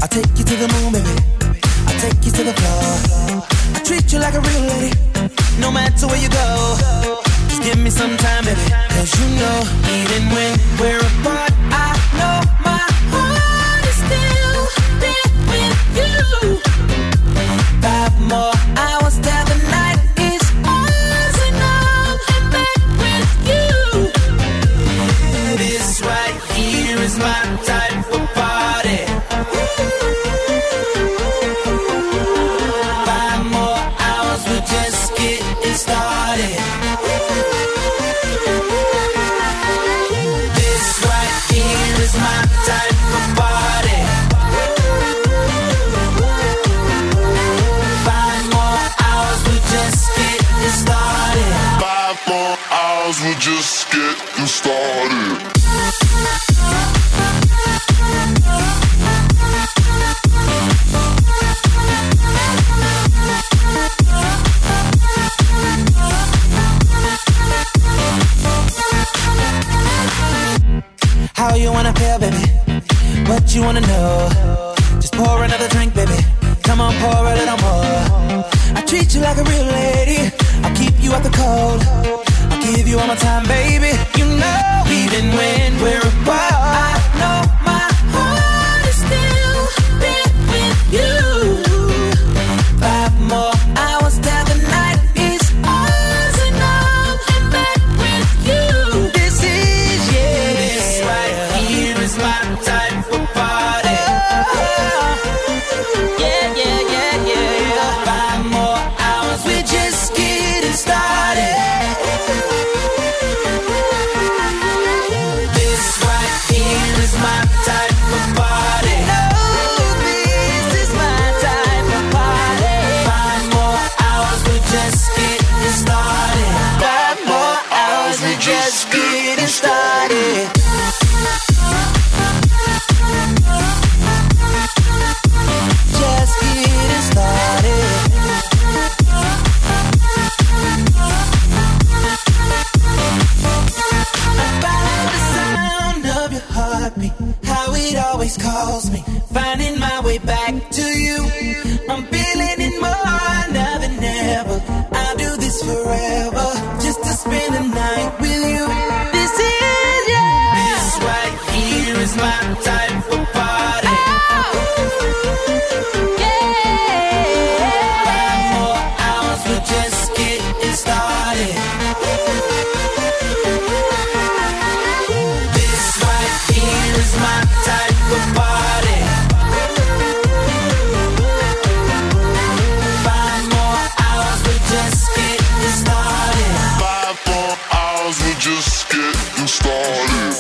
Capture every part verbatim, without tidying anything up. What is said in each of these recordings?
I'll take you to the moon, baby. I'll take you to the floor. I treat you like a real lady, no matter where you go. Just give me some time, baby. Cause you know, even when we're apart, I know my heart is still there with you. Five more hours till the night is ours, and I'm back with you. This right here is my type of party. Five more hours, we're just getting started. This right here is my type of party. Five more hours, we're just getting started. Five more hours, we're just getting started. How you wanna feel, baby? What you wanna know? Just pour another drink, baby. Come on, pour a little more. I treat you like a real lady. I'll keep you out the cold. I'll give you all my time, baby. You know, even when we're apart, I know my heart is still there with you. Five more hours till the night is ours, and I'm back with you. This is, yeah, this right here is my type of party. Oh, yeah, yeah, yeah, yeah. Five more hours, we're just getting started. This right here is my type of party. No, this is my type of party. Five more hours, we're just getting started. Five more hours, we're just getting started. Just getting started. About the sound of your heartbeat, how it always calls me, finding my way back to you. I'm feeling it more now than ever. I'll do this forever, just to spend the night with you. This is, yeah, this right here is my type of party. Five more hours, we're just getting started. This right here is my type of party. Five more hours, we're just getting started. Five more hours, we're just getting started.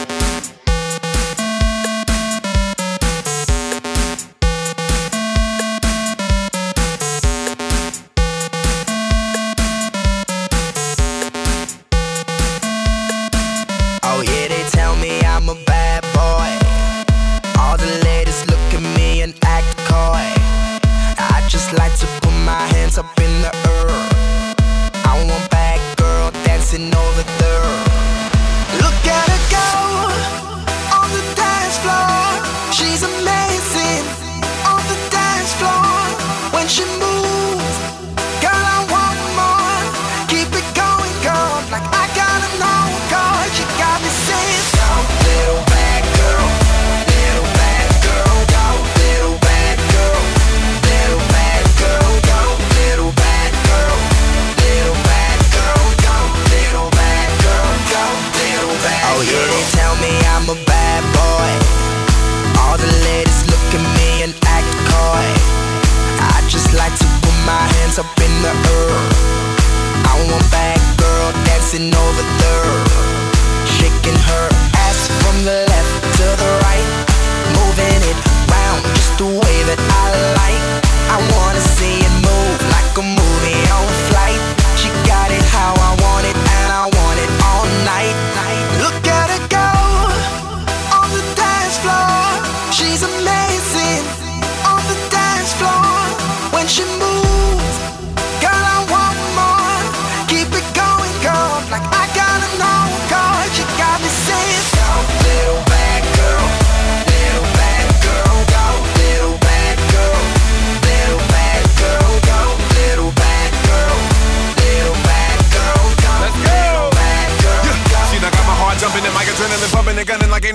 Oh yeah, they tell me I'm a bad boy. All the ladies look at me and act coy. I just like to put my hands up in the air. I want bad girl dancing over there. Look at her go on the dance floor. She's amazing on the dance floor. When she moves, girl, I want more. Keep it going, girl, like I gotta know, girl. You got me saying, go, little bad girl, little bad girl, go, little bad girl, little bad girl, go, little bad girl, little bad girl, go, little bad girl, go, little bad girl. Oh yeah, they tell me I'm a bad boy. All the ladies look at me and act coy. I just like to put my hands up in the air. I want bad girl dancing over there, shaking her ass from the left to the right, moving it round just the way that I like. I wanna see it move like a movie on flight. She got it how I want it, and I want it all night. Look at her go on the dance floor. She's amazing on the dance floor. When she moves, girl, I want more. Keep it going, girl, like I gotta know.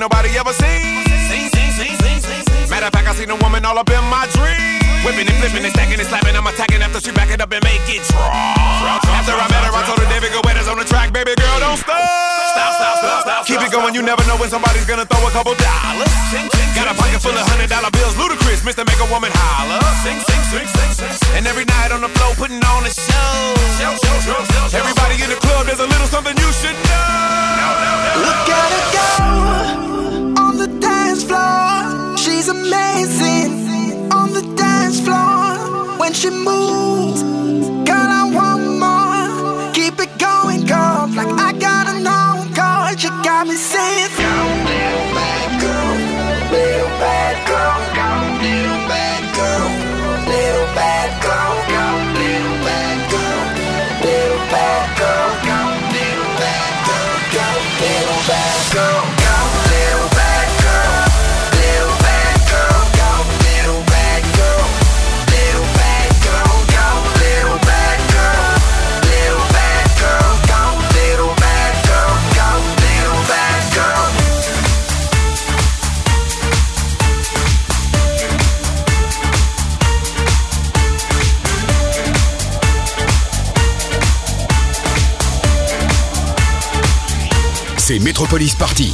nobody ever seen. Seen, seen, seen, seen, seen, seen. Matter of fact, I seen a woman all up in my dreams. Whipping and flipping and stacking and slapping. I'm attacking after she back it up and make it drop. After I met her, I told her David Guetta's on the track. Baby girl, don't stop. Stop, stop, stop, stop. Keep it going, you never know when somebody's gonna throw a couple dollars. Got a pocket full of hundred dollar bills, ludicrous, Mister Make a Woman holler. Sing, sing, sing, sing, sing. And every night on the floor, putting on a show. Everybody in the club, there's a little something you should know. Look at her go on the dance floor. She's amazing on the dance floor. When she moves, girl, I want more. Keep it going, girl, like I got an own card. You got me saying, go, little bad girl, little bad girl, go, little bad girl, little bad girl, go, little bad girl, little bad girl, go, little bad girl, go, little bad girl, go, little bad girl, little bad girl, go, little bad girl, little bad girl, go, little bad girl, little bad girl, go, little bad girl, go, little bad girl. C'est Metropolis Party.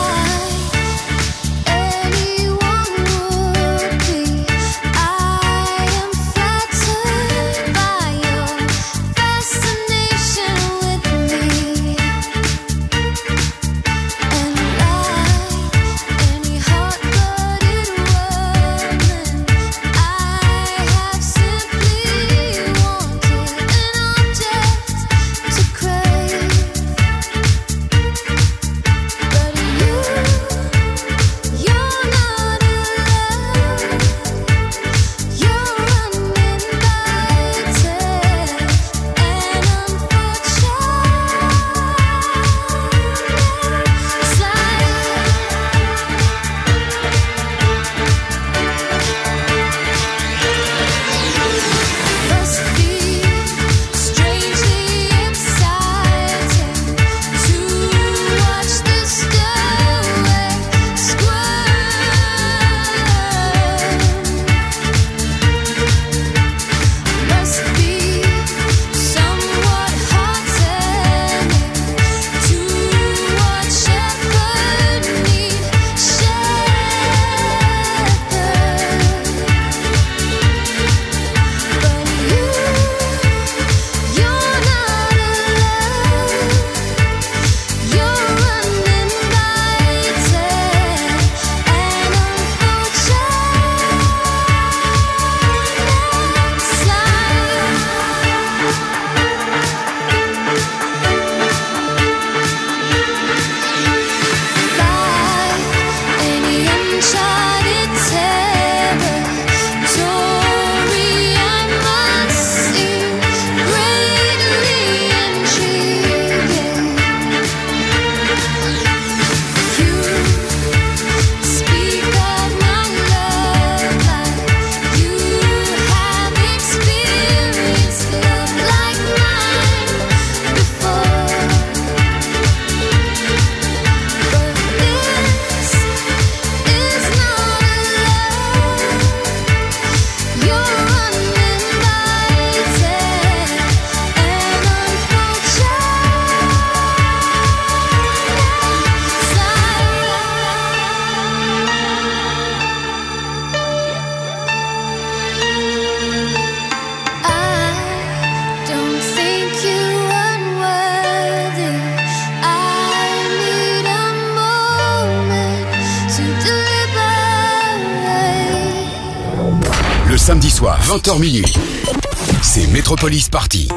Samedi soir, vingt heures minuit, c'est Metropolis Party.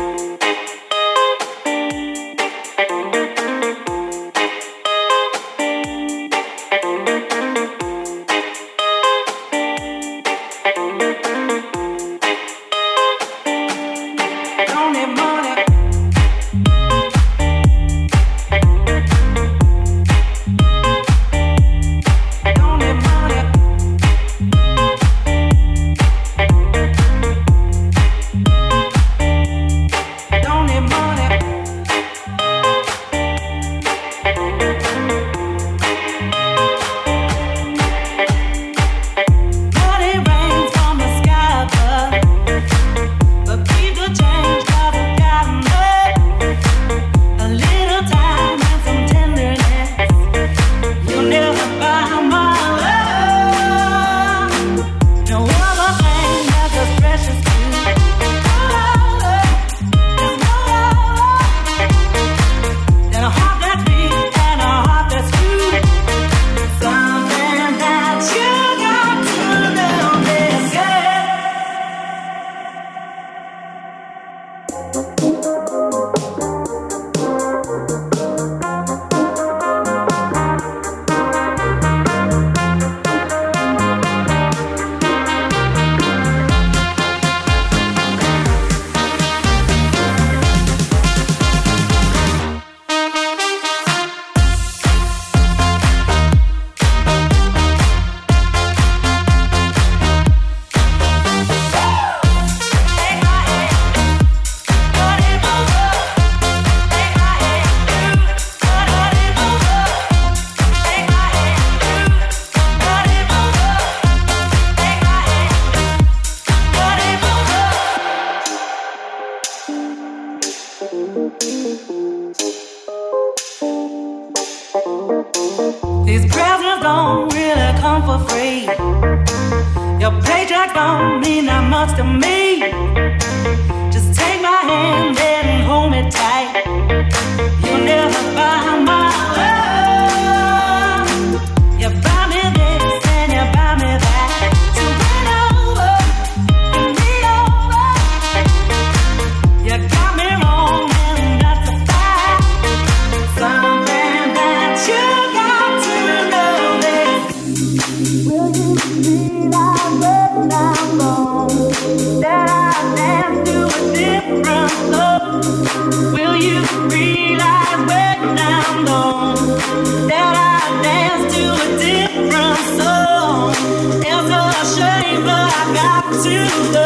afraid. Your paycheck don't mean that much to me. Just take my hand and hold me tight. You'll never find my love. You buy me this and you buy me that. So bring over, bring me over. You got me wrong and that's a fact. Something that you got to know is, will you realize when I'm gone that I dance to a different love? Will you realize when I'm gone that I dance to a different song? It's a shame, but I got to go.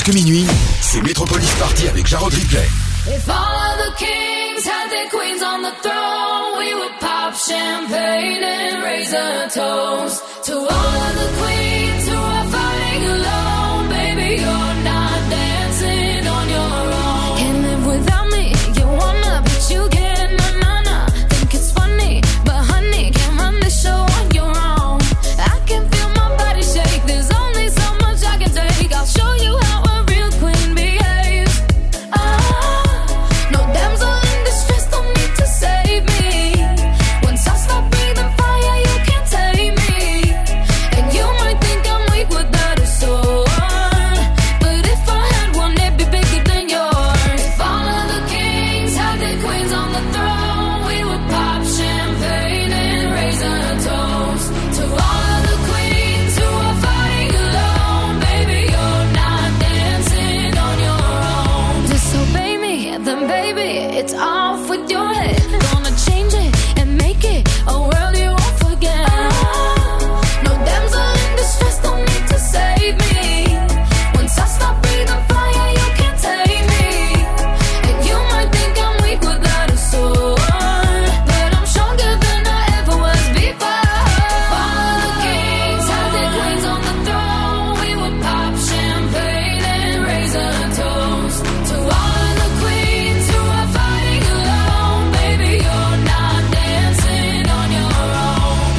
Jusque minuit, c'est Metropolis Party avec Jarod Ripley. If all of the kings had their queens on the throne, we would pop champagne and raise a toast to all of the queens who are fighting alone. Baby, you're not dancing on your own. Can't live without me, you wanna, but you can't, na na na. Think it's funny, but honey, can't run the show on your own. I can feel my body shake, there's only so much I can take. I'll show you how a real queen behaves. Ah, no damsel in distress, don't need to save me. Once I stop breathing fire, you can't tame me. And you might think I'm weak without a sword, but if I had one, it'd be bigger than yours. If all of the kings had their queens on the throne, we would pop champagne and raise a toast to all of the queens who are fighting alone. Baby, you're not dancing on your own. Disobey me, then baby, it's off with your head. Gonna change it and make it a world you won't forget. Ah, no damsel in distress, don't need to save me. Once I stop breathing fire, you can't take me. And you might think I'm weak without a sword, but I'm stronger than I ever was before. If all of the kings had their queens on the throne, we would pop champagne and raise a toast to all of the queens who are fighting alone. Baby, you're not dancing on your own.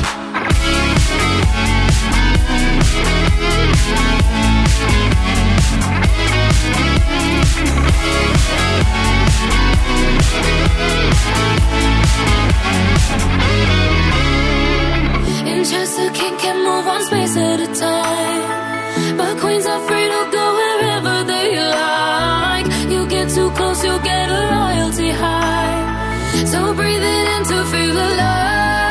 In chess, a king can move one space at a time, but queens are free to go wherever they like. You get too close, you'll get a royalty high. So breathe it in to feel alive.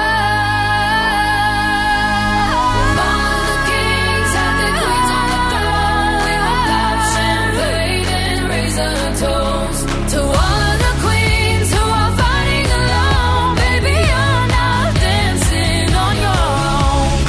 If all of the kings had their queens on the throne, we would pop champagne and raise a toast to all of the queens who are fighting alone. Baby, you're not dancing on your own.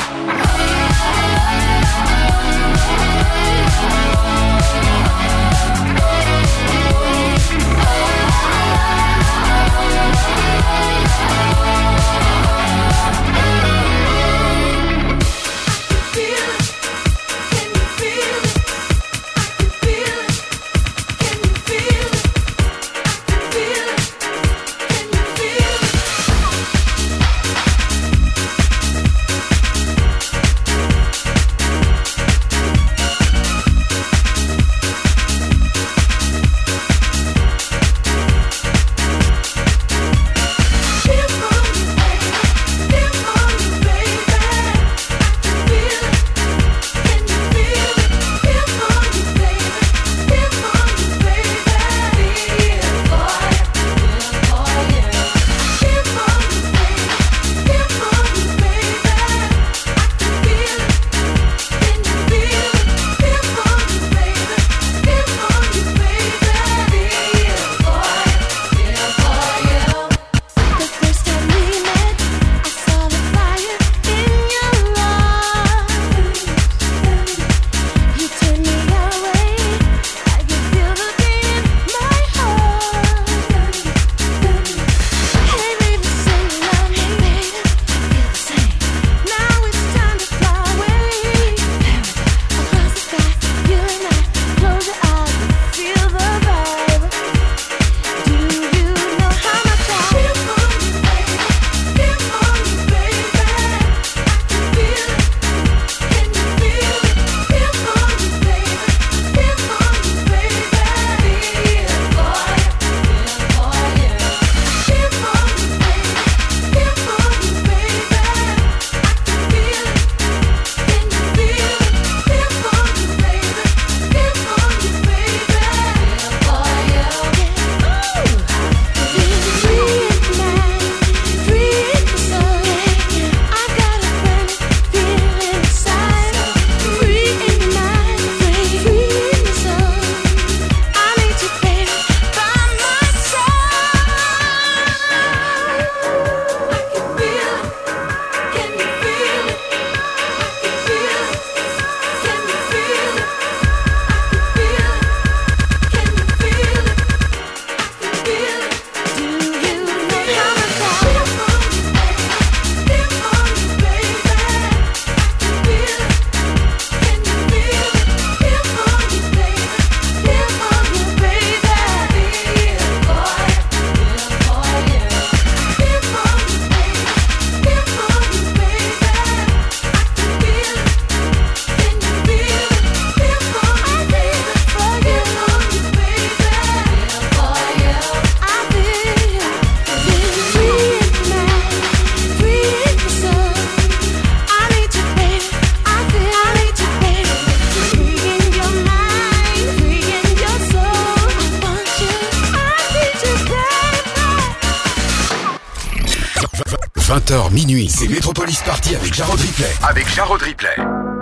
vingt heures minuit, c'est Metropolis Party avec Jarrod Ripley. Avec Jarrod Ripley.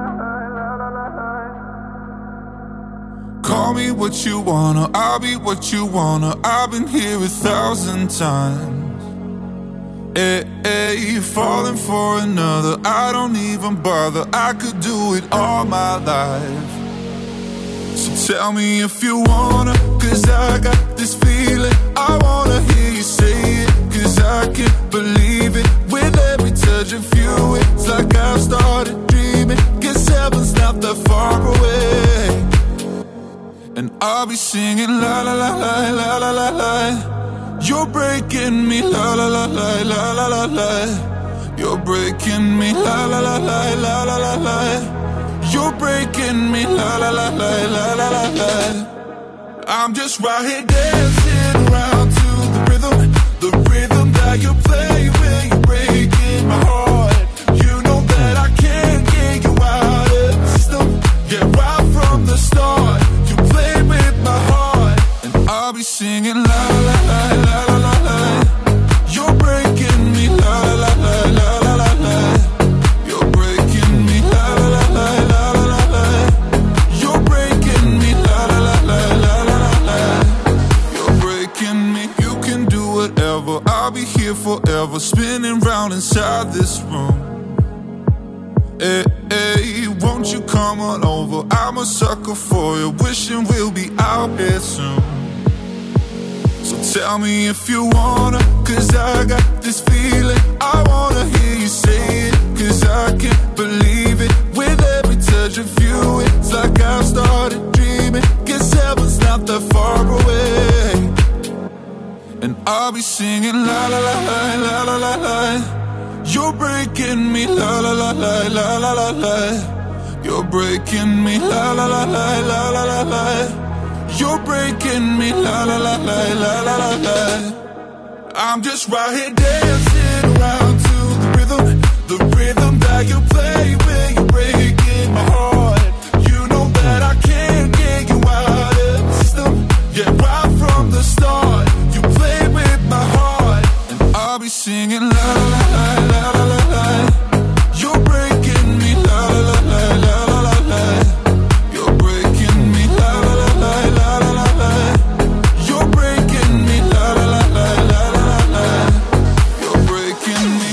Call me what you wanna, I'll be what you wanna. I've been here a thousand times. Hey, hey, falling for another, I don't even bother. I could do it all my life. So tell me if you wanna, cause I got this feeling. I wanna hear you say it, cause I can't believe it. With every touch of you, it's like I've started dreaming. Guess heaven's not that far away. And I'll be singing la la la la la la la la. You're breaking me la la la la la la la la. You're breaking me la la la la la la la la. You're breaking me la la la la la la la la. I'm just right here dancing around to the rhythm, the rhythm that you play when you're breaking my heart. You know that I can't get you out of the system. Yeah, right from the start. Play with my heart, and I'll be singing la la la la la la la. You're breaking me la la la la la la la. You're breaking me la la la la la la la la. You're breaking me la la la la la la la la. You're breaking me. You can do whatever. I'll be here forever, spinning round inside this room. Hey, hey, won't you come on over? I'm a sucker for you, wishing we'll be out here soon. So tell me if you wanna, cause I got this feeling. I wanna hear you say it, cause I can't believe it. With every touch of you, it's like I've started dreaming. Guess heaven's not that far away. And I'll be singing la la la la la la la la. You're breaking me la la la la la la la la. You're breaking me la la la la la la la la. You're breaking me la la la la la la la la. I'm just right here dancing around to the rhythm, the rhythm that you play when you're breaking my heart. You know that I can't get you out of the system. Yeah, right from the start, you play with my heart, and I'll be singing la la la la la la la la. You're breaking me la la la la la la la la. You're breaking me la la la la la la la la. You're breaking me la la la la la la la la. You're breaking me.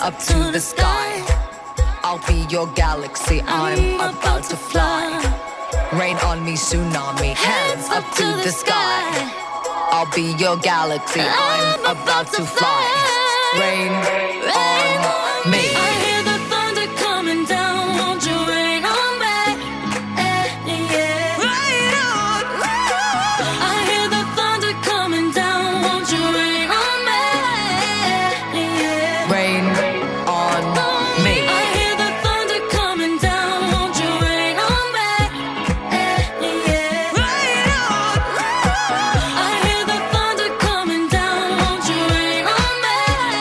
up to the sky. I'll be your galaxy, I'm about to fly. Rain on me, tsunami, hands up to the sky. I'll be your galaxy, I'm about to fly. Rain on me. I hear the thunder coming down, won't you rain on me? Eh, yeah. Rain on me. I hear the thunder coming down, won't you rain on me? Yeah. Rain on me. I hear the thunder coming down, won't you rain on me? Eh, yeah. Rain on me. I hear the thunder coming down, won't you rain on me?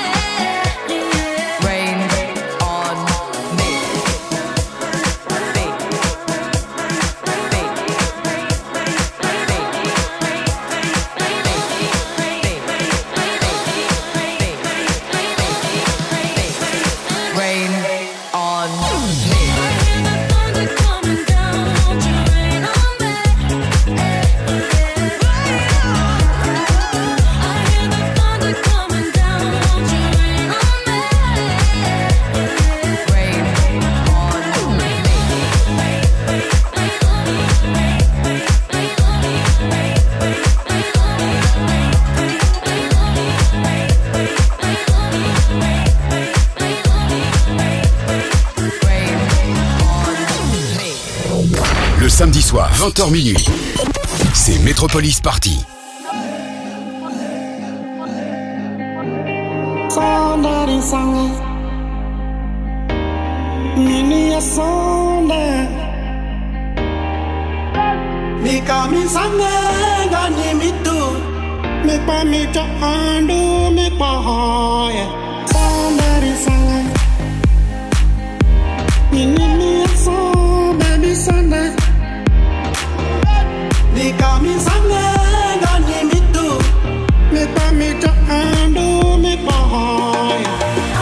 Yeah. Rain on me. Rain on me. I hear the thunder coming down, won't you rain on me? I hear the thunder coming down, won't you rain on me? Rain on me. Rain on me. Le samedi soir, vingt heures minuit, c'est Metropolis Party. Sondari sange Mini ya sonda Mika mi sange Gani mitu Mikpa mi cha andu Mikpa hoya Sondari sange Mini mi ya sonda Baby sonda Mika mi sange Gani mitu Mikpa mi cha andu Mikpa hoya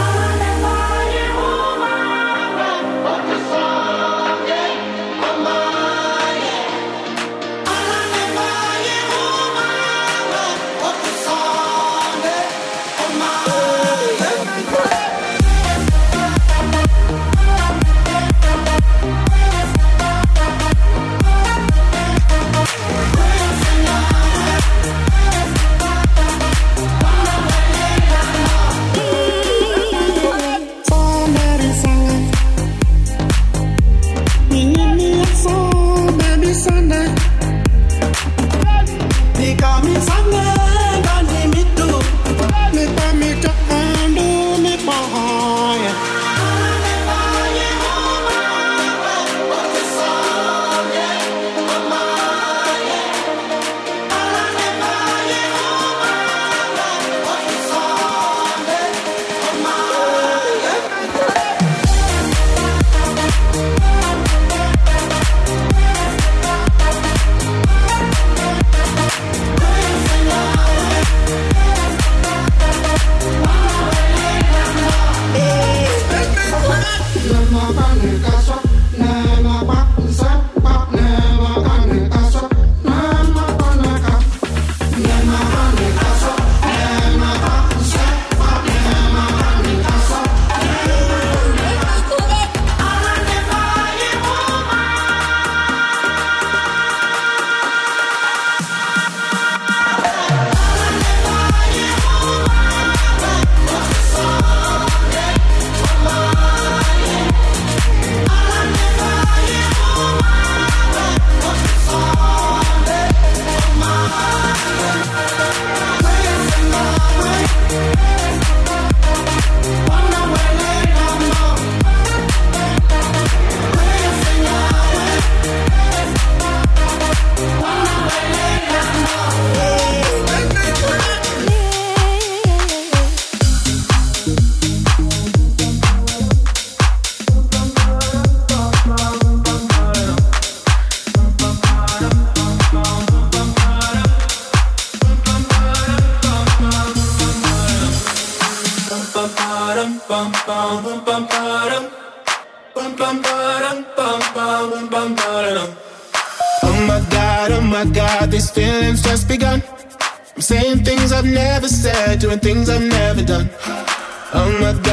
Oh my God, oh my God, these feelings just begun. I'm saying things I've never said, doing things I've never done. Oh my God, oh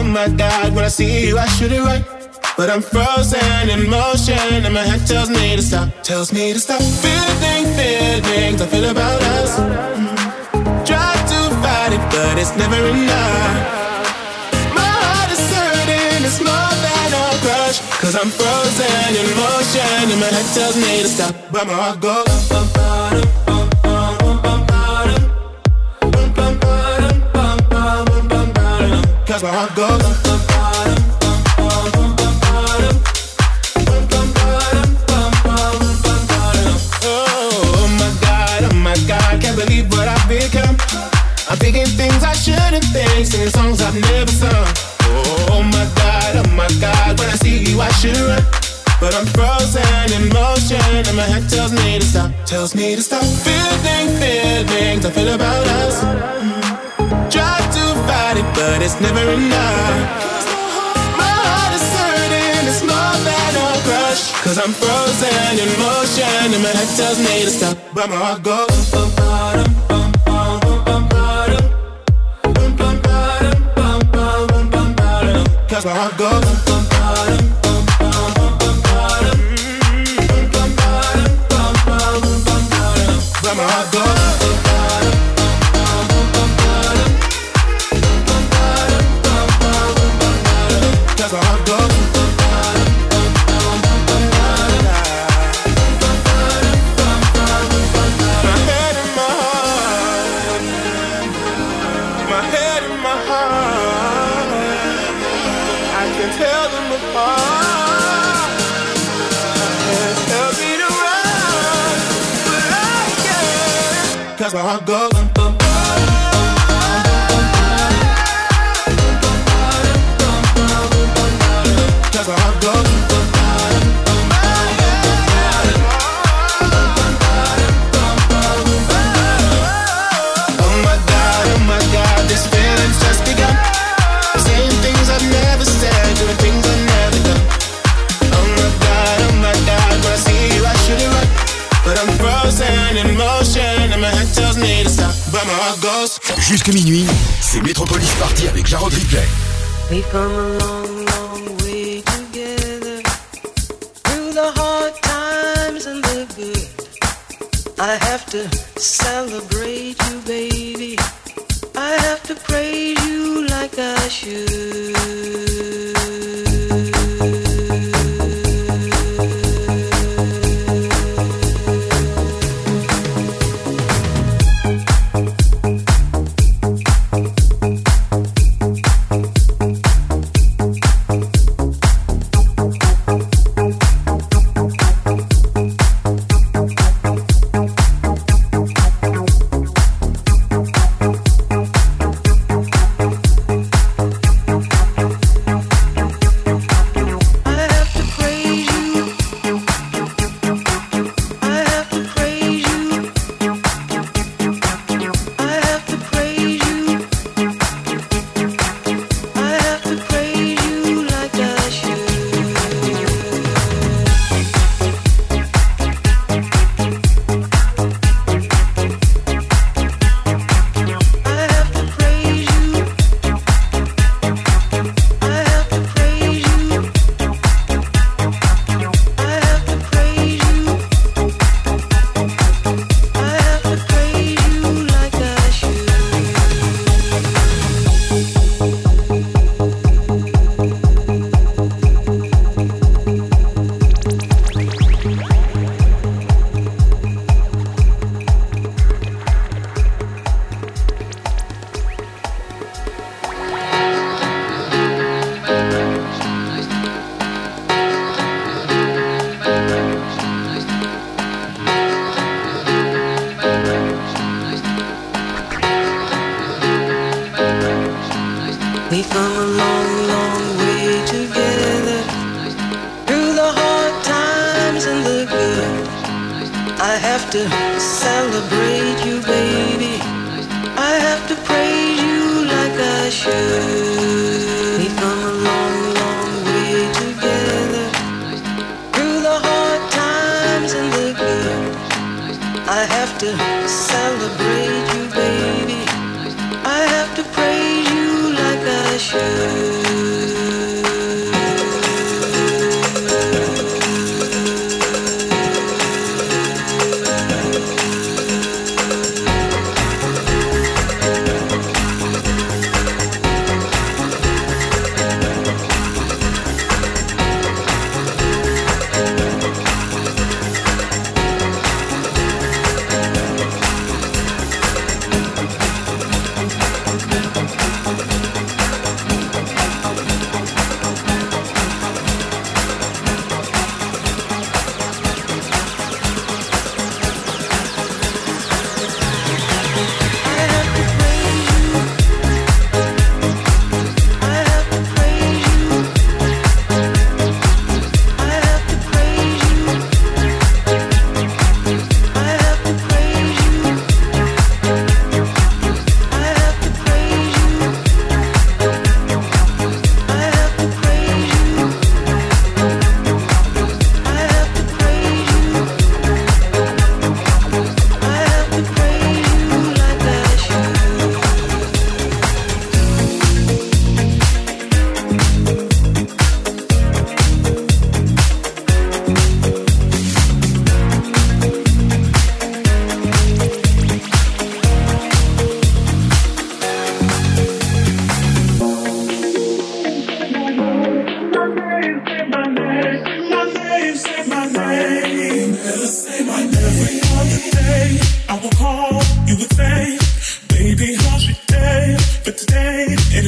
oh my God, when I see you I shoot it right, but I'm frozen in motion and my head tells me to stop, tells me to stop. Feeling, feelings I feel about us. Try to fight it, but it's never enough. My heart is hurting, it's more than a crush, cause I'm frozen in motion and my head tells me to stop, but my heart goes bum, bum, bum, bum, bum, bum, bum, bum, bum, bum, bum, cause my heart goes bum, bum, bum, bum, bum, bum, oh my God, oh my God, can't believe what I've become. I'm thinking things I shouldn't think, singing songs I've never sung. Oh my God, oh my God, when I see you I should run, but I'm frozen in motion and my head tells me to stop, tells me to stop. Feeling, feelings I feel about us. Try to fight it, but it's never enough. My heart is hurting, it's more than a crush, cause I'm frozen in motion and my head tells me to stop, but my heart goes bum, bum, bum, bum, bum, bum, bum, bum, bum, bum, bum, cause my heart goes bum, bum, bum, bum, bum, bum, bum, but my heart goes cause my heart goes. My head and my heart, my head and my heart, I can tell them apart. My head tells me to run, but I can't, cause my heart goes. Cause my heart goes. Oh my God, oh my God, this feeling's just begun. Saying things I've never said, doing things I've never done. Oh my God, oh my God, when I see you I should it right, but I'm frozen in motion and my head tells me to stop, but my heart goes. Jusqu'à minuit, c'est Metropolis Party avec Jarrod Replay. We've come a long, long way together, through the hard times and the good. I have to celebrate you, baby. I have to praise you like I should. We've come a long, long way together, through the hard times and the good. I have to celebrate you, baby. I have to praise you like I should. We've come a long, long way together, through the hard times and the good. I have to celebrate you, baby. I have to praise you like I should.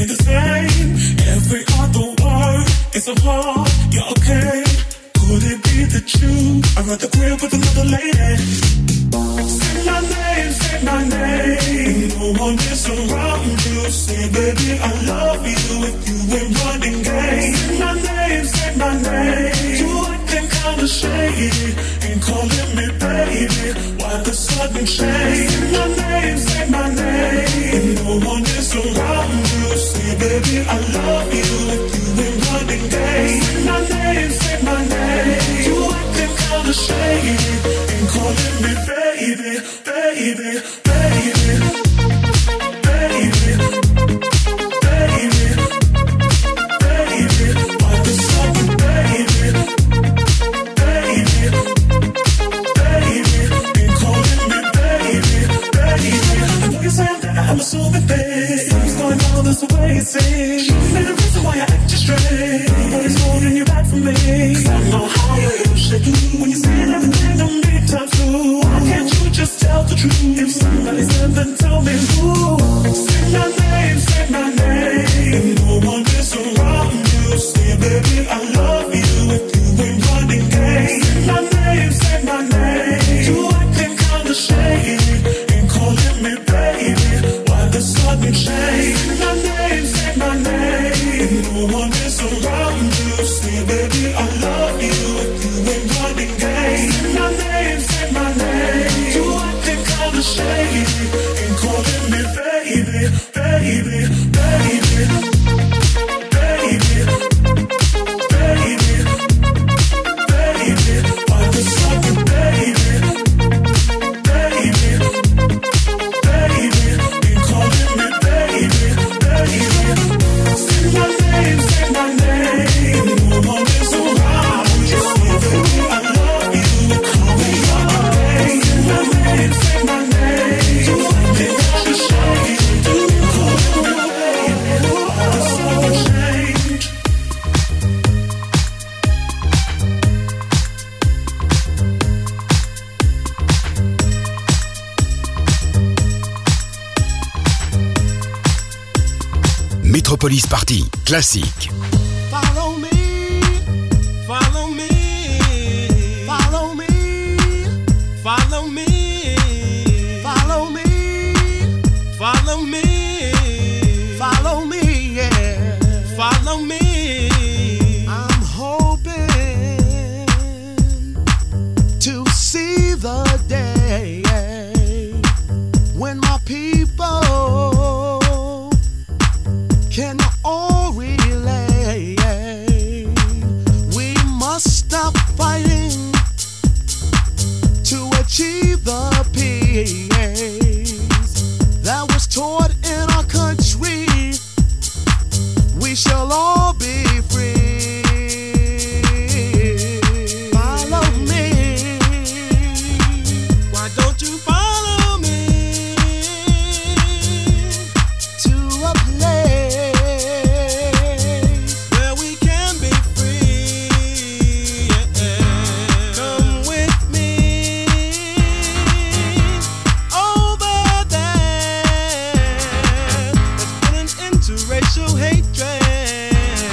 the same. Every other word is a hard, you're okay. Could it be that you are at the crib with another lady? Say my name, say my name. No one is around you. Say, baby, I love you if you ain't running game. Say my name, say my name. You acting kinda shady, ain't calling me baby. Why the sudden change? Say my name, say my name. No one is around you. Say, baby, I love you if you ain't running game. Say my name, say my name. You acting kinda shady, ain't calling me baby, baby, baby, baby, baby, baby. Why the sudden baby, baby, baby, ain't calling me baby, baby. I know you say I'm that I'm assuming, babe. What's going on? That's the way it seems. Show me the reason why I act straight. Nobody's holding you back from me. 'Cause I know how you usually do when you're saying everything to me times two. Why can't you just tell the truth? If somebody's there, then tell me who. Say my name, say my name. No one is around you. Say, baby, I love you if you ain't running game. Say my name, say my name. You acting kinda shady, ain't calling me baby. Why the sudden change? Say my name, say my name. No one is around you. Say, baby, I love you if you ain't running game. Say my name, say my name. You acting kinda shady, ain't calling me baby, baby, baby, baby, baby, baby. Why the sudden baby, baby, baby, ain't calling me baby, baby. Say my name, say my name. No one is around you. Say, baby, I love you. Call me your name. Say my name, say my name. You acting kinda shady, ain't calling me baby. Why the sudden change? Metropolis Party, classique. Follow me, follow me, follow me, follow me, follow me, follow me, follow me, yeah, follow me. I'm hoping to see the day when my people can all relate. We must stop fighting to achieve the peace that was taught in our country. We shall all be free. Follow me. Why don't you follow me to a place where we can be free? Yeah. Come with me over there. Let's put an end to racial hatred.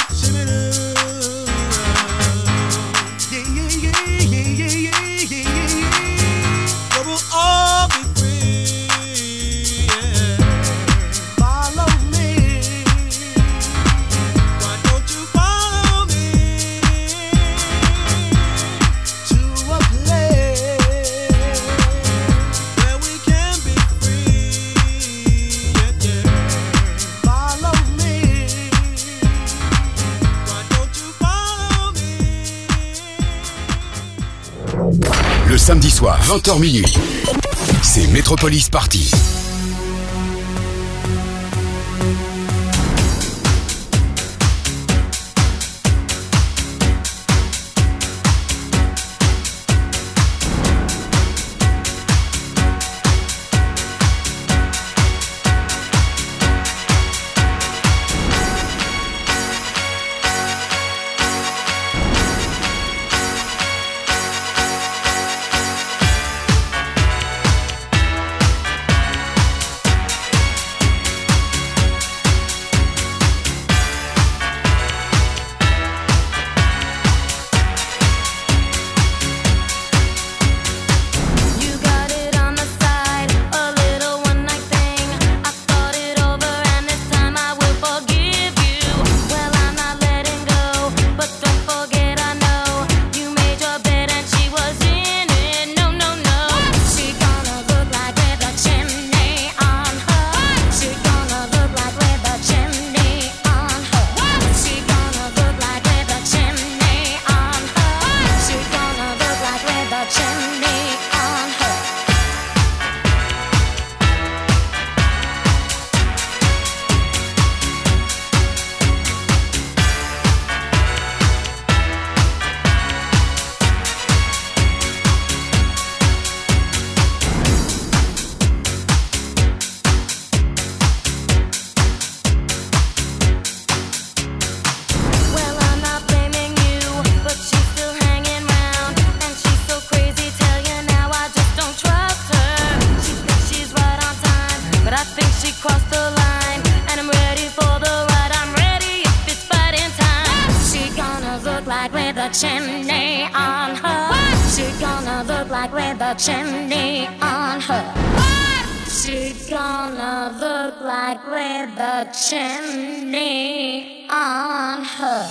Le samedi soir, vingt heures minuit, c'est Metropolis Party. Chimney on her. What? She gonna look like with a chimney on her. What? She gonna look like with a chimney on her.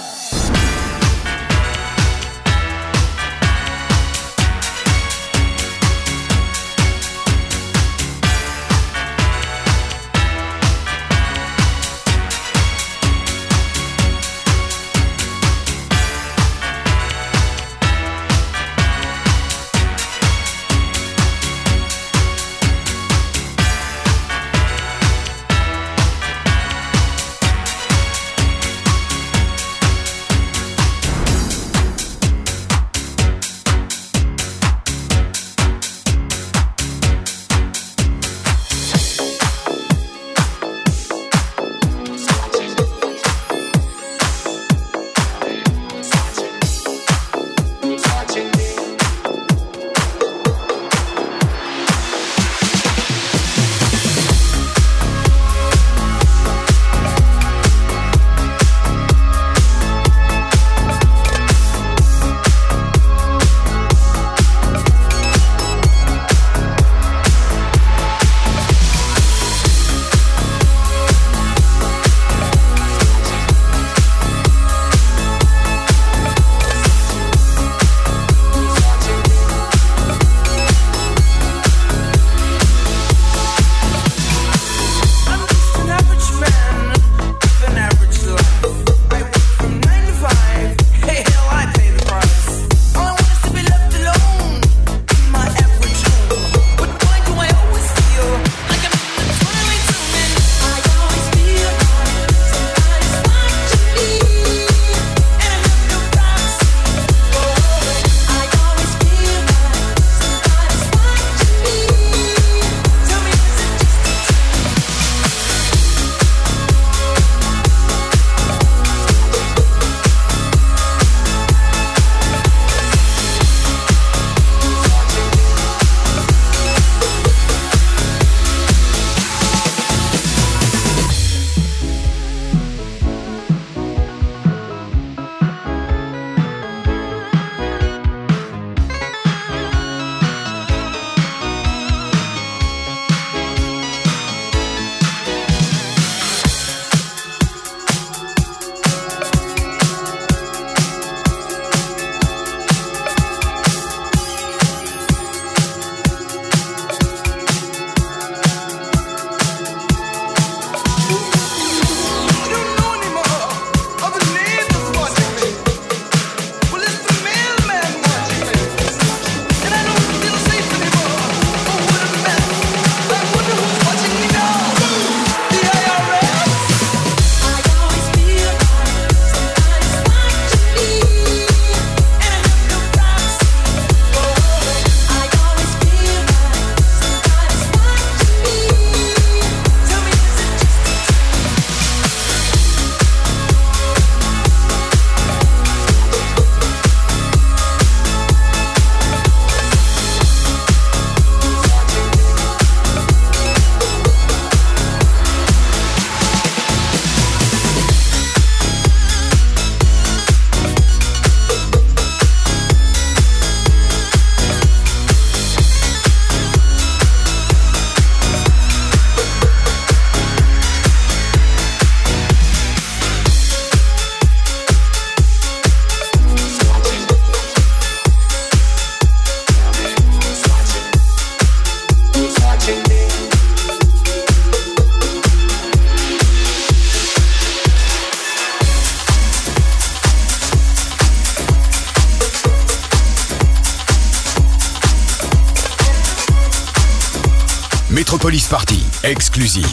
Metropolis Party, exclusif.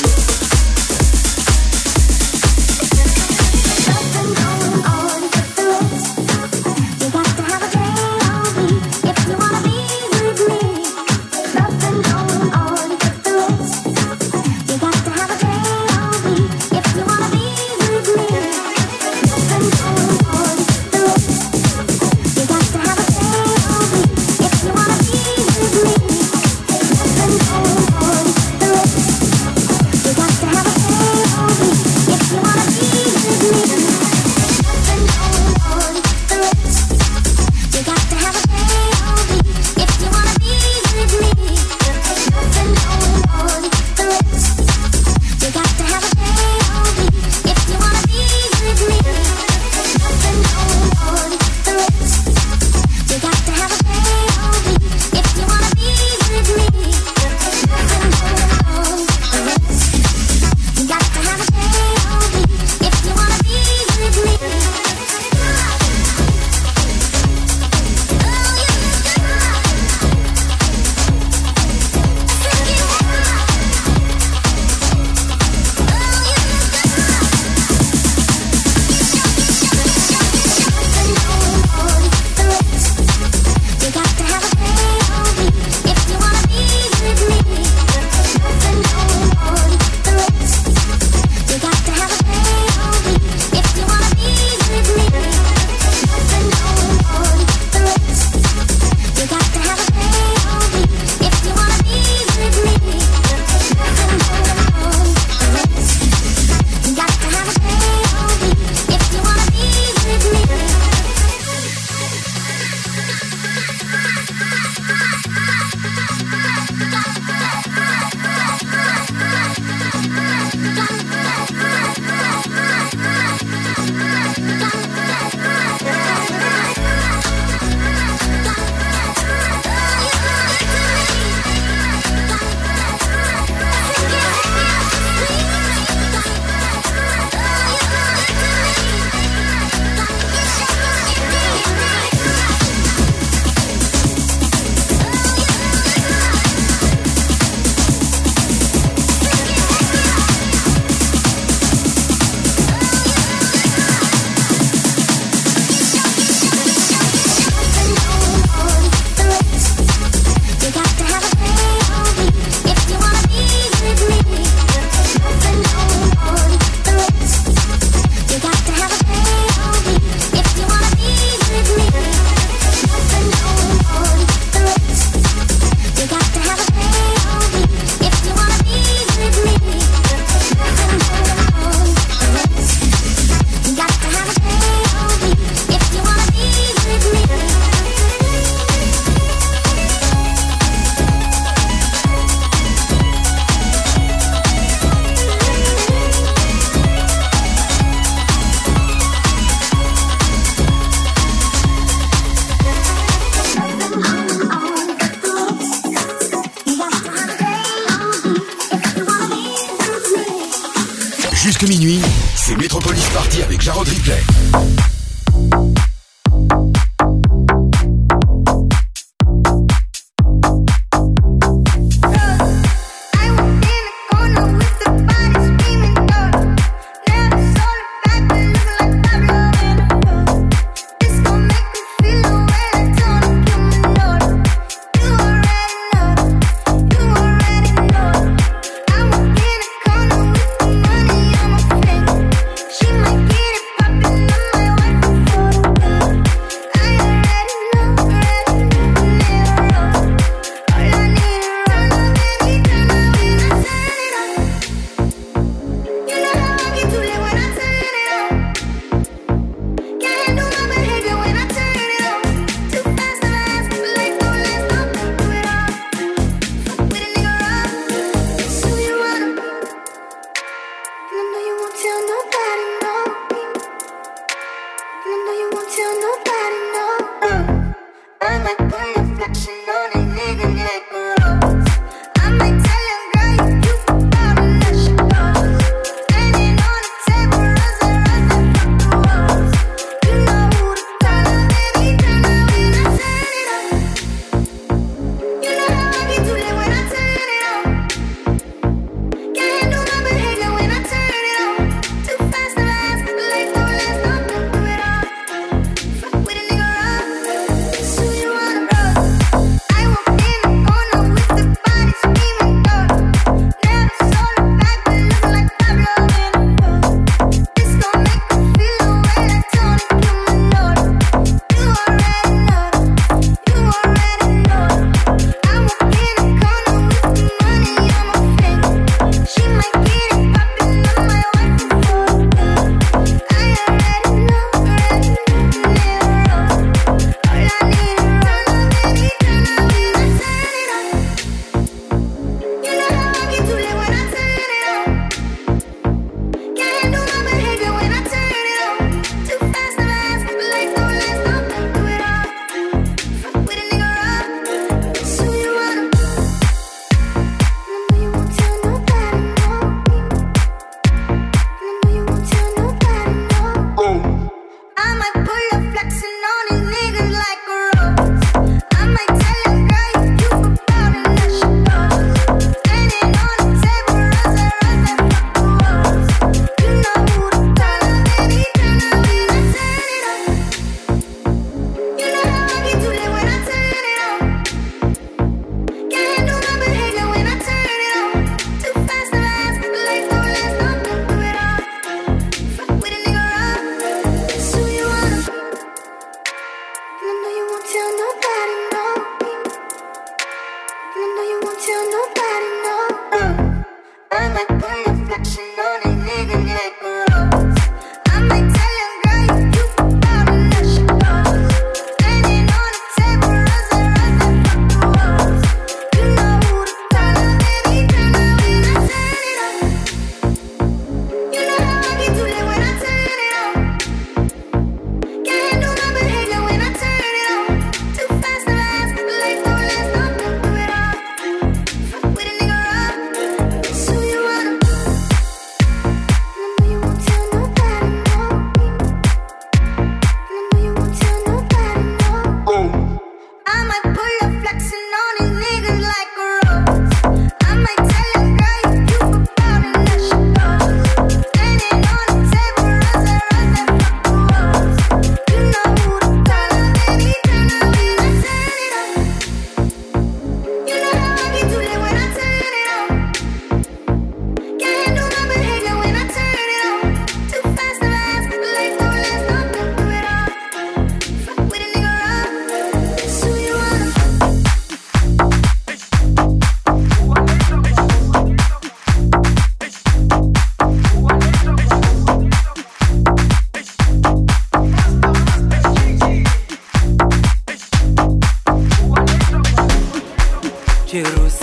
Jusque minuit, c'est Metropolis Party avec Jarod Ripley.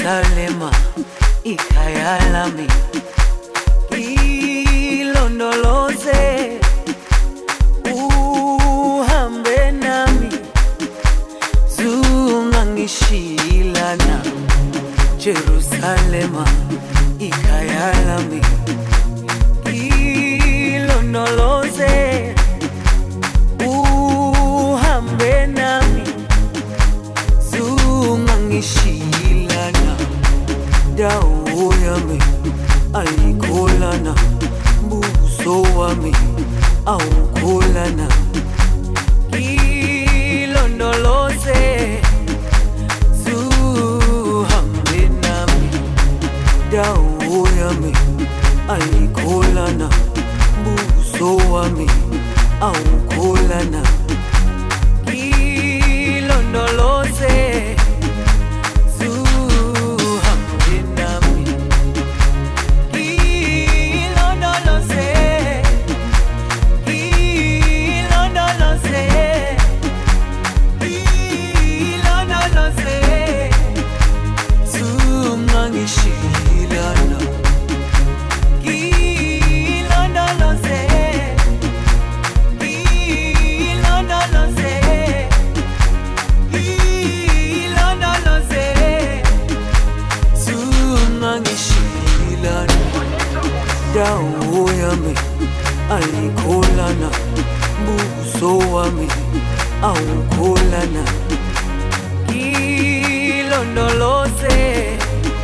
Jerusalema ikhaya lami ilondoloze uhambe nami zungangishilana Jerusalema ikhaya lami ilondoloze uhambe nami zungangishilana dawo yami ayikholana buso wami awukholana ilondoloze zuhambe nami dawo yami ayikholana buso wami awukholana ilondoloze dawo yami ayikholana buso wami awukholana ilondoloze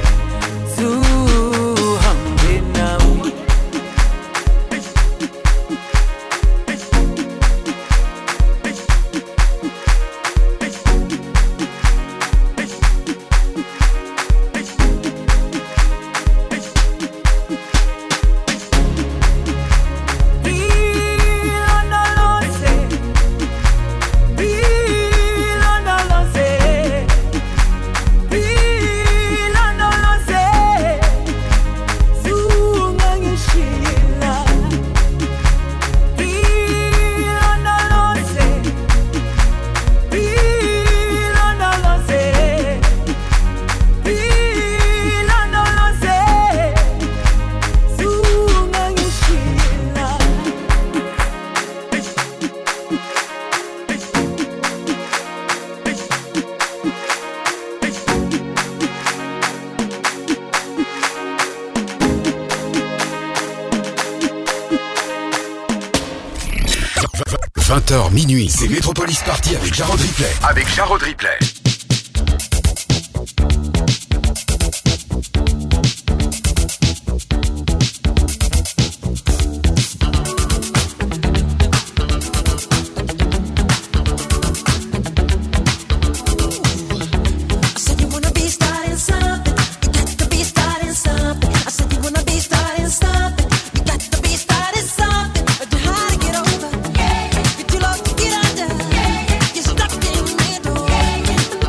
zuhambe nami vingt heures minuit, c'est Metropolis Party avec Jarod Ripley. Avec Jarod Ripley. Stuck in the middle.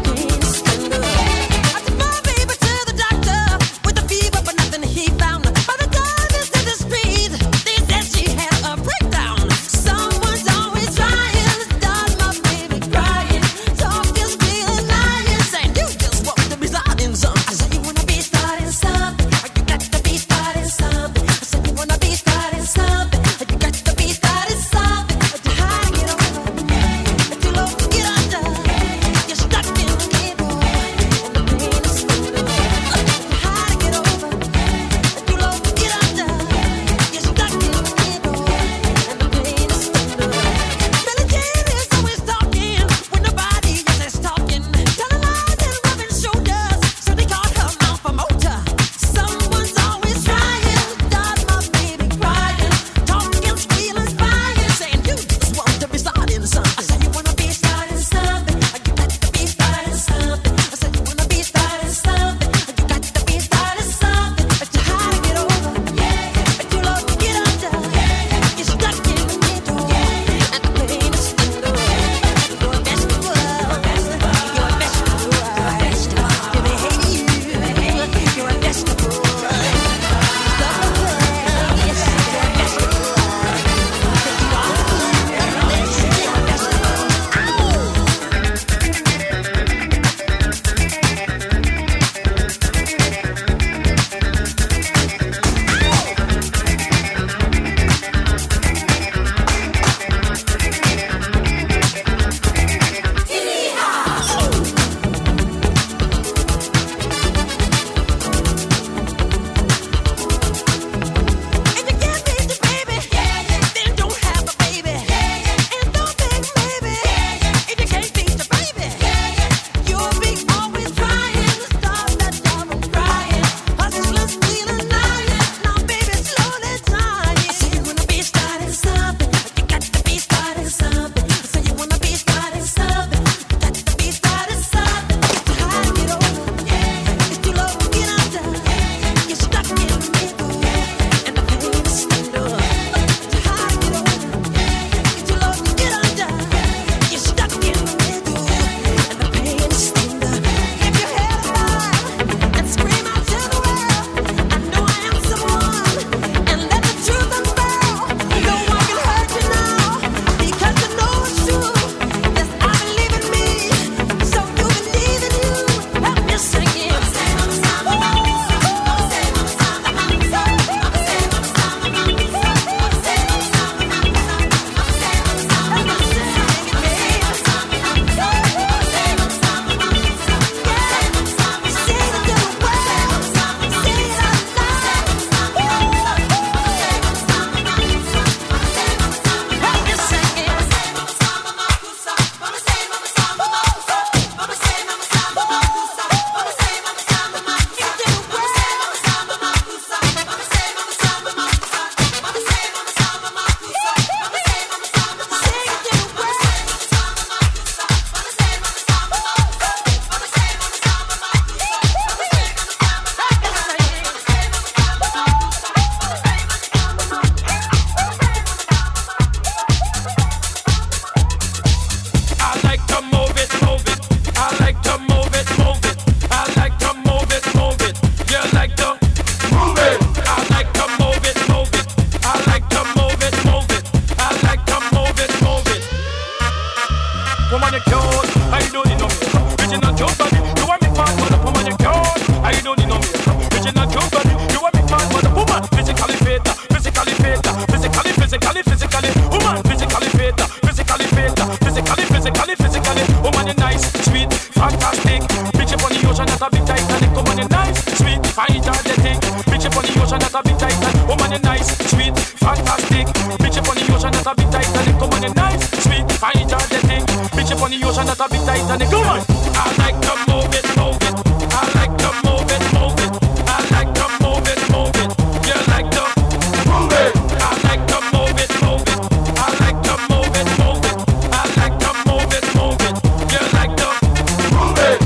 woman you cute. I don't need no makeup. Original cute body, you want me man, mother woman you cute. I don't need no makeup. Original cute body, you want me man, mother woman. Physically fit, physically fit, physically, physically, physically, woman. Physically fit, physically fit, physically, physically, physically, woman you nice, sweet, fantastic. Bitch up on the ocean at a big Titanic. Woman you nice, sweet, fine, energetic. Bitch up on the ocean at a big Titanic. Woman you nice, sweet, fantastic. Bitch up on the ocean at a big Titanic. Woman you nice, sweet, fine, energetic. Bitch up on the ocean at a big Titanic. Come on, I like to move it, move it. I like to move it, move it. I like to move it, move it. You like to move it. I like to move it, move it. I like to move it, move it. I like to move it, move it. You like to move it.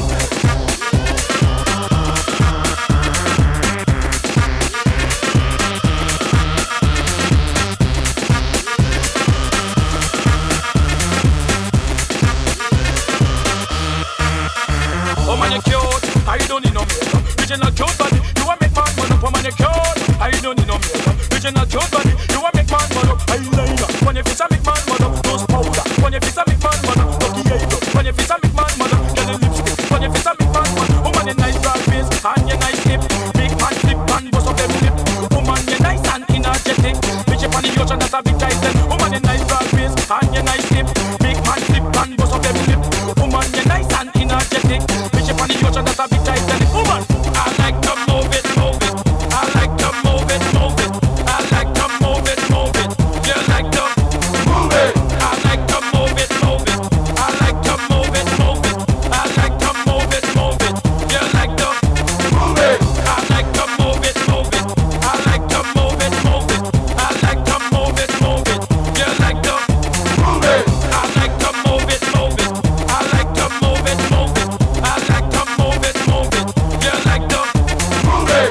Oh man, you cute. I don't need no makeup. Original cute body. You want make man man up. Oh man, you cute. I don't need no makeup. Original cute body. You want make man man up. Eyeliner. When you face a make man man up. Nose powder. When you face a make man man up. Lucky eyebrow. When you face a make man man up. Get a lipstick. When you face a make man man up. Oh man, you nice broad face and you nice lip. Big man flip and bust up them lip. Oh man, you nice and energetic. Bitch up on the ocean that's a big titan. Oh man, you nice broad face and you nice lip. Big man flip and bust up them lip. Oh man, you nice and energetic. Bitch up on the ocean that's a big Titanic. Woman, I like to move it, move it. I like to move it, move it. I like to move it, move it. You like to move it. I like to move it, move it. I like to move it, move it. I like to move it, move it. You like to move it. I like to move it, move it. I like to move it, move it. I like to move it, move it. You like to move it. I like to move it, move it. I like to move it, move it. I like to move it, move it. You like to move it.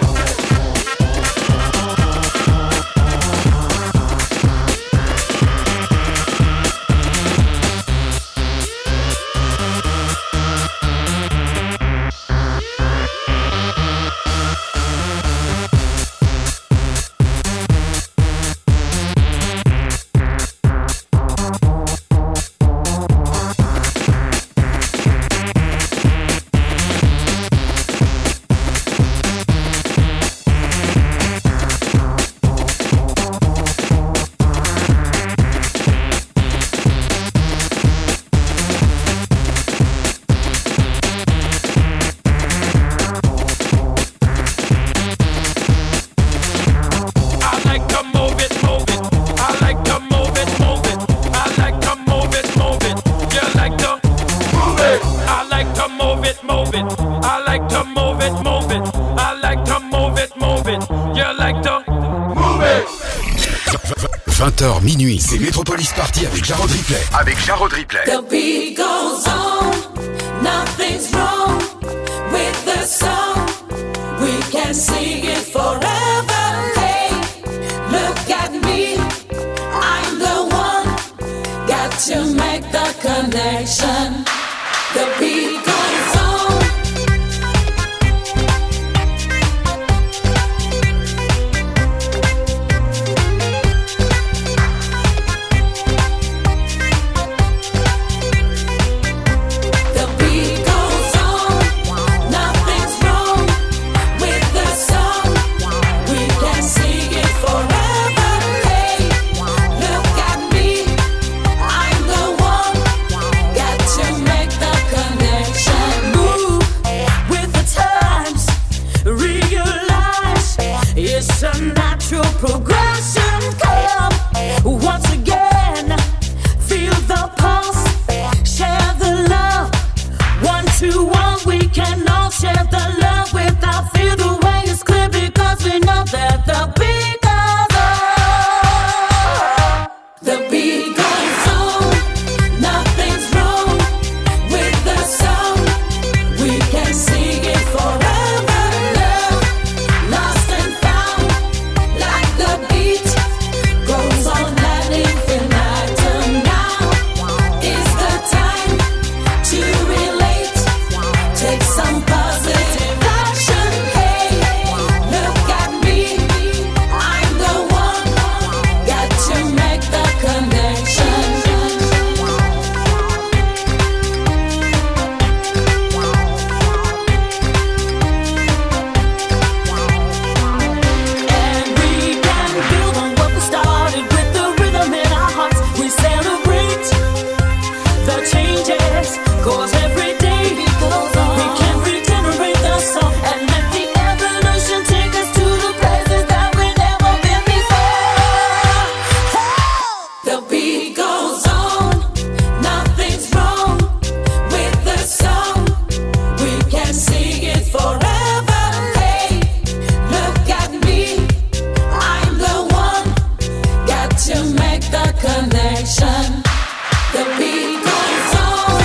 I like to move it, move it. I like to move it, move it. I like to move it, move it. You like to move it. I like to move it, move it. I like to move it, move it. I like to move it, move it. You like to move it. vingt heures minuit, c'est Metropolis Party avec Jarrod Ripley. Avec Jarrod Ripley. The beat goes on, nothing's wrong with the song. We can sing it forever. Hey, look at me, I'm the one. Got to make the connection. The beat goes on. The beat goes on, nothing's wrong with the song. We can sing it forever. Hey, look at me, I'm the one. Got to make the connection. 'Cause every day we can regenerate the song and let the evolution take us to the places that we've never been before. The beat goes on, nothing's wrong with the song. We can sing it forever. Hey, look at me, I'm the one. Got to make the connection. The beat goes on.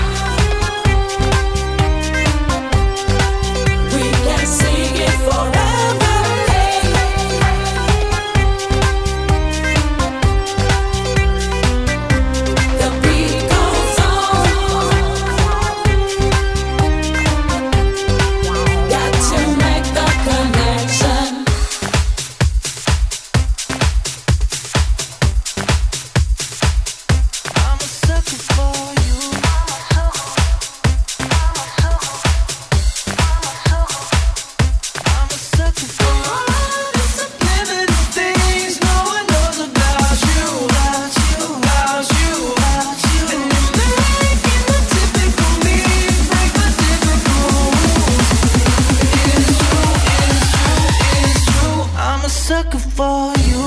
We can sing it forever. Hey, the beat goes on. Got to make the connection. I'm a sucker for you. I'm a sucker for all the subliminal things no one knows about you, about you, about you, about you. And you're making the typical me break the typical rules. It's true, it's true, it's true. I'm a sucker for you.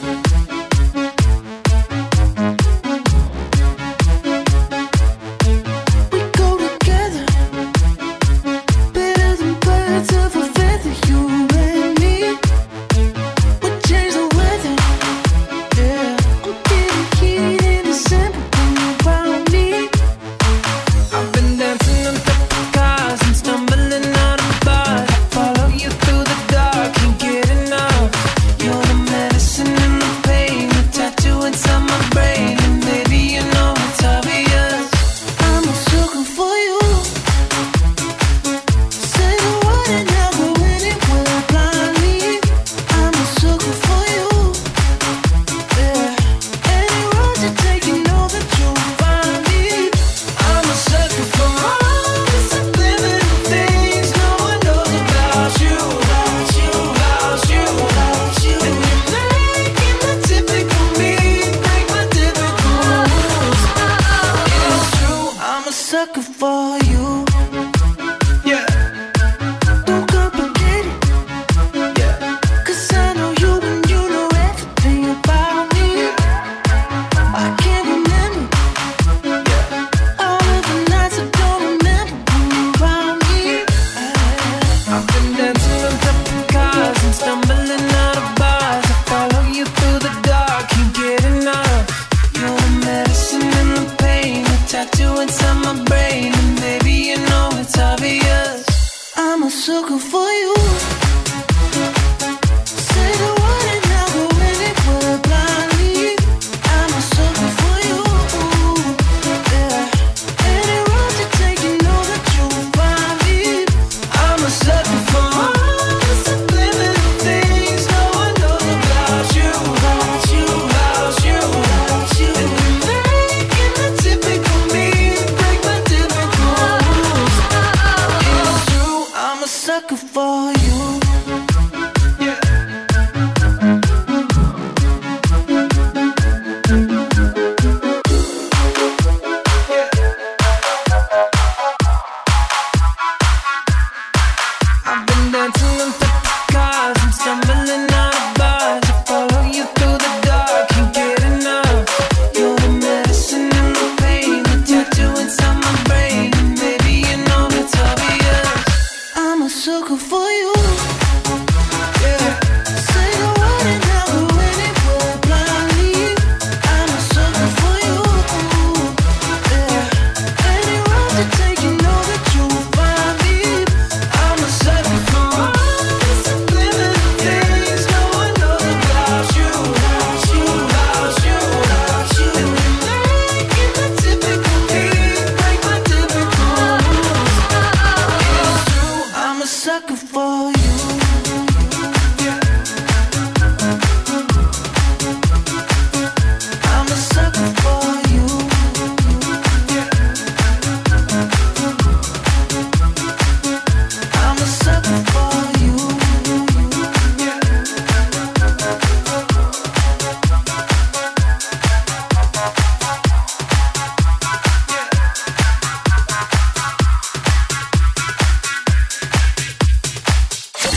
We go together, better than birds of a feather, you and me. We change the weather, yeah. I'm getting heat in December when you're around me. I've been dancing on top of cars and stumbling out of bars. I follow you through the dark, can't get enough. You're the medicine and the pain, the tattoo inside my brain, and baby you know it's obvious. I'm a sucker for you. Say the word and I'll go anywhere blindly. I'm a sucker for you. Yeah. Any road you take, you know that you'll find me. I'm a sucker for all the subliminal things no one knows about you, about you, about you, about you. And you're making the typical me break my typical rules. It's true, I'm a sucker for you. Yeah. Don't complicate it. Yeah. 'Cause I know you and you know everything about me. I can't remember, yeah, all of the nights I don't remember when you're around me. I've been dancing on top of cars and stumbling out of bars. I follow you through the dark, can't get enough. You're the medicine and the pain, the tattoo inside my brain, and baby you know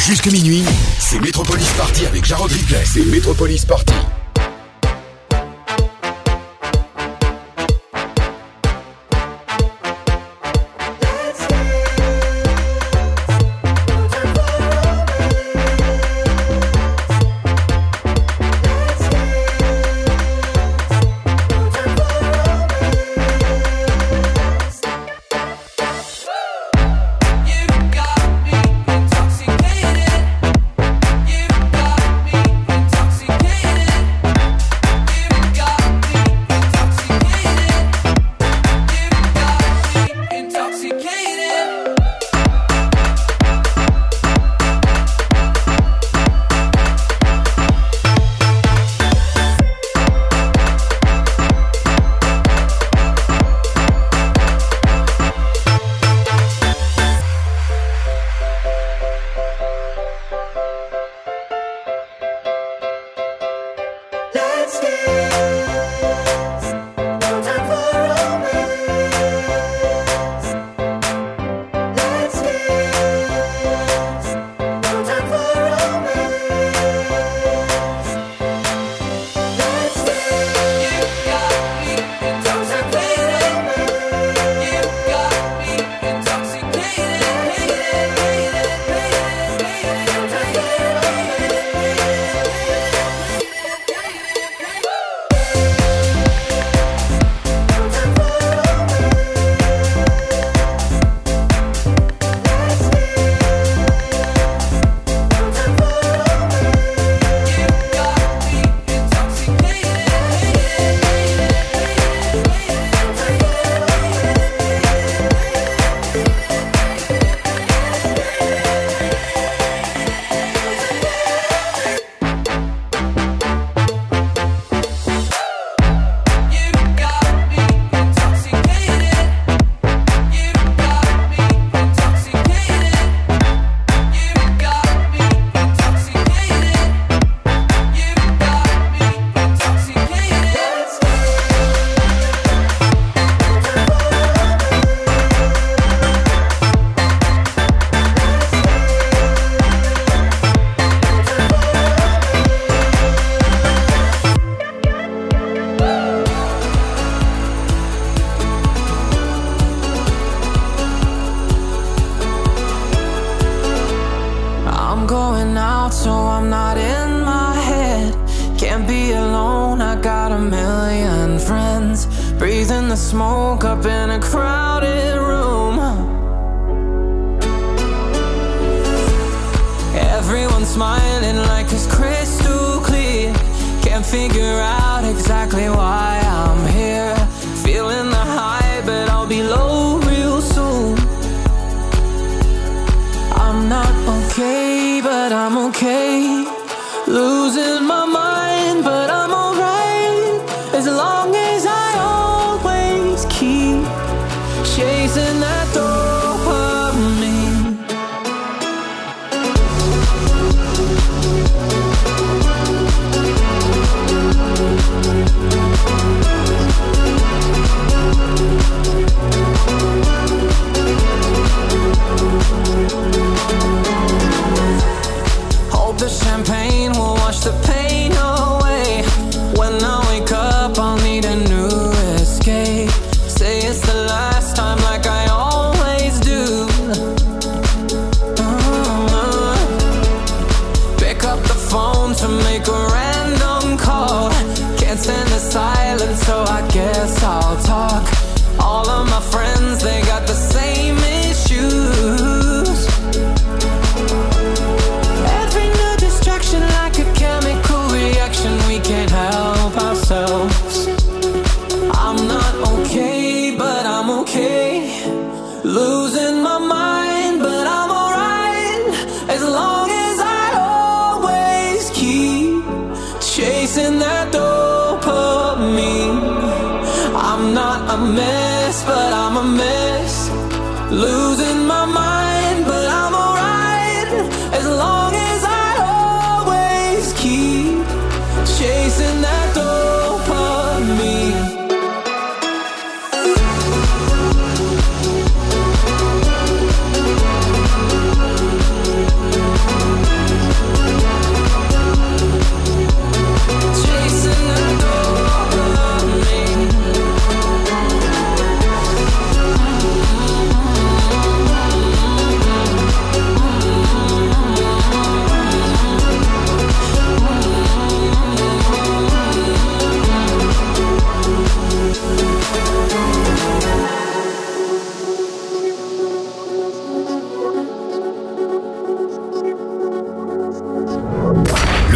Jusque minuit, c'est Metropolis Party avec Jarod Ripley. C'est Metropolis Party.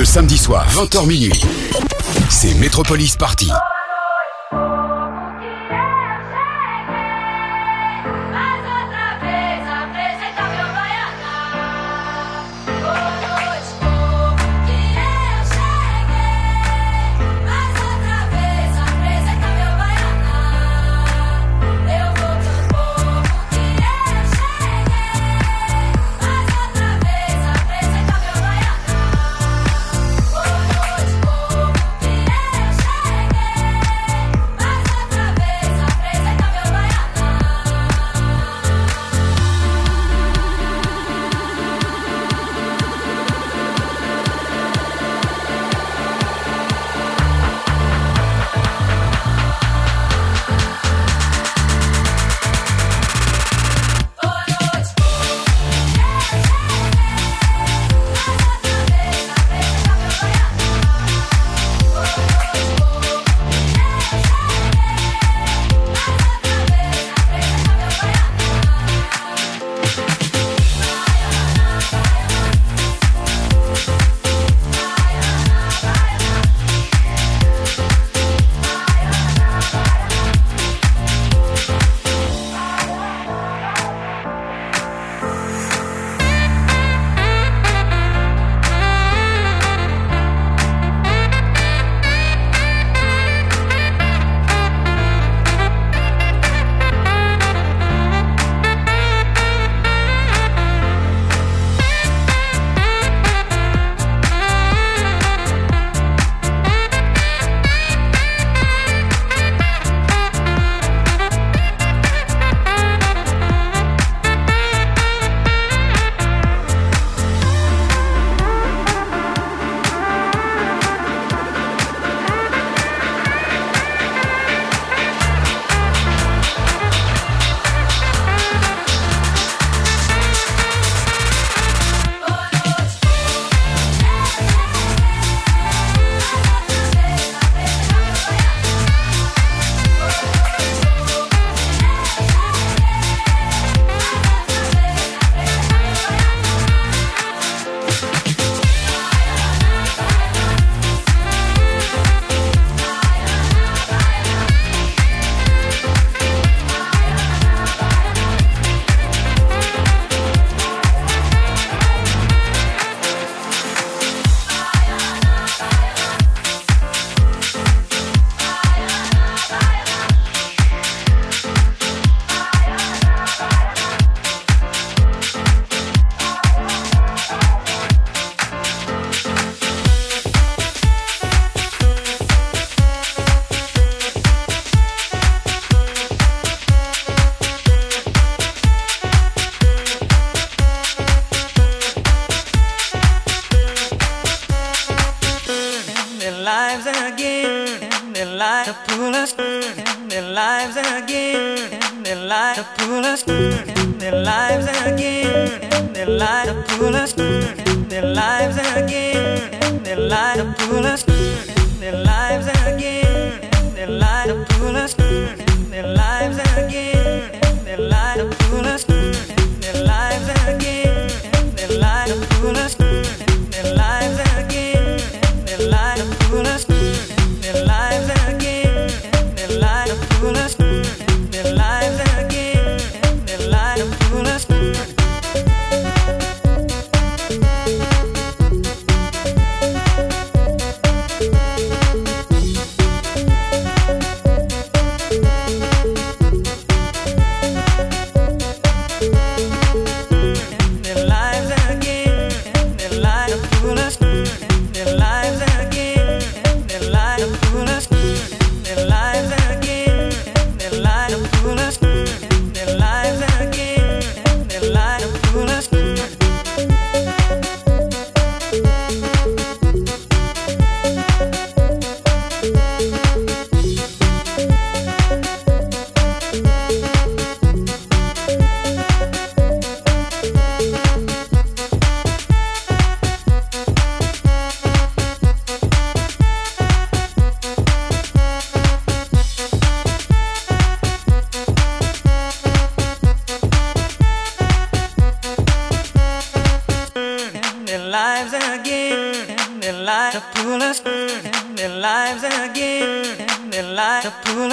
samedi soir, vingt heures minuit. C'est Metropolis Party.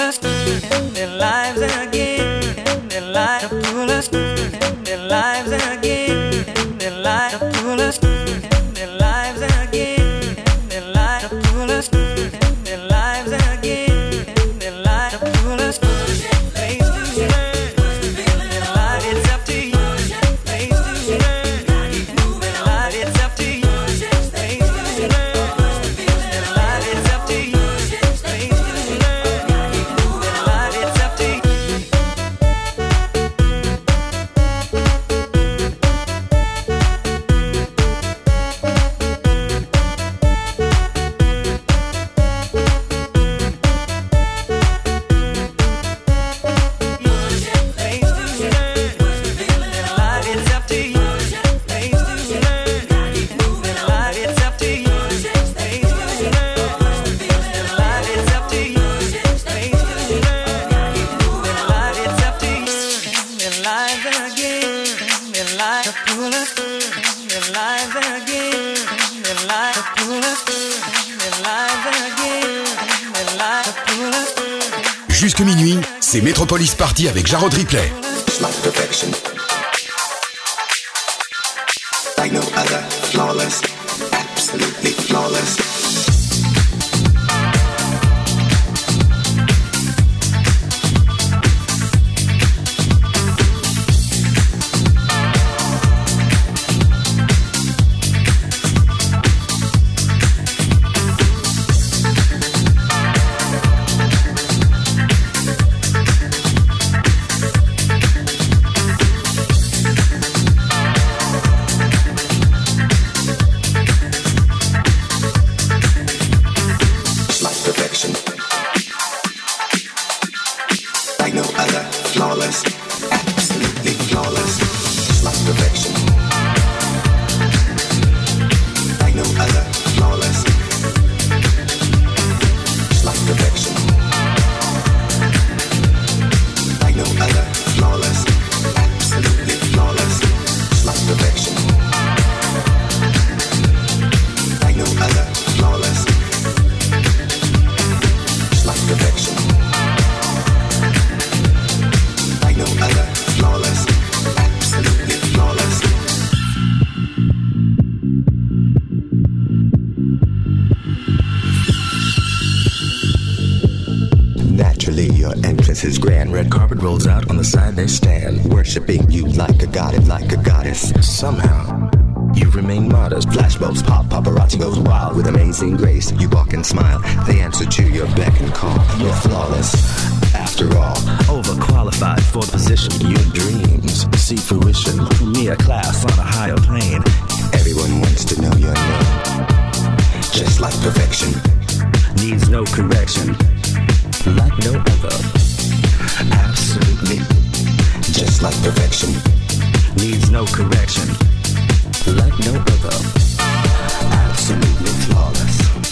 us, their lives again, their lives to pull us, their lives again, their lives to pull us, their lives again, their lives to pull us, their lives again, their lives to pull us. Place to learn, their life it's up to you. Place to learn, keep moving on. It's up to you. Place to learn, their life it's up to you. Jusque minuit, c'est Metropolis Party avec Jarrod Ripley. Perfection. Like no other, flawless, absolutely flawless. His grand red carpet rolls out on the side they stand, worshiping you like a goddess, like a goddess. Somehow you remain modest. Flashbulbs pop, paparazzi goes wild with amazing grace. You walk and smile, they answer to your beck and call. You're flawless, after all. Overqualified for the position. Your dreams see fruition. Me a class on a higher plane. Everyone wants to know your name. Just like perfection, needs no correction. Like no other. Absolutely, just like perfection, needs no correction, like no other. Absolutely flawless.